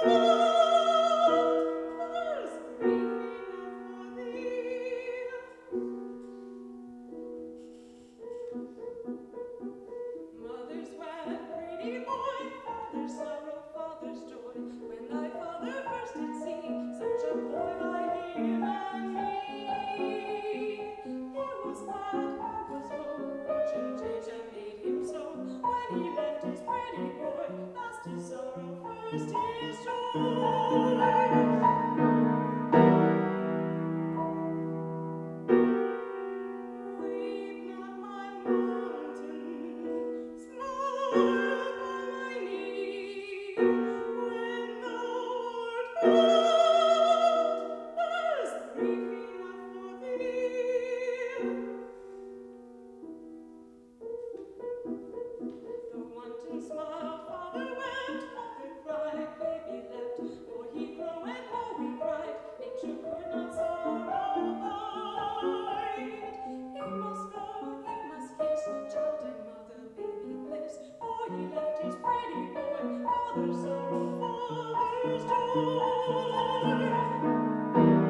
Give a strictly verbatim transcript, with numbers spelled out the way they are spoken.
Mother's wet, pretty boy, father's sorrow, father's joy. When thy father first did see such a boy by him and me, he was glad, heart was full, fortune changed and made him so. When he left his pretty boy, last his sorrow, first his joy. Weep not, my mountain, smile upon my knee. When thou art old, there's grief enough for thee. The wanton smile, father wept, mother cried, baby leapt, more he grew and more we cried, nature could not sorrow hide. He must go, he must kiss, child and mother, baby bliss, for he left his pretty boy, father's sorrow, father's joy.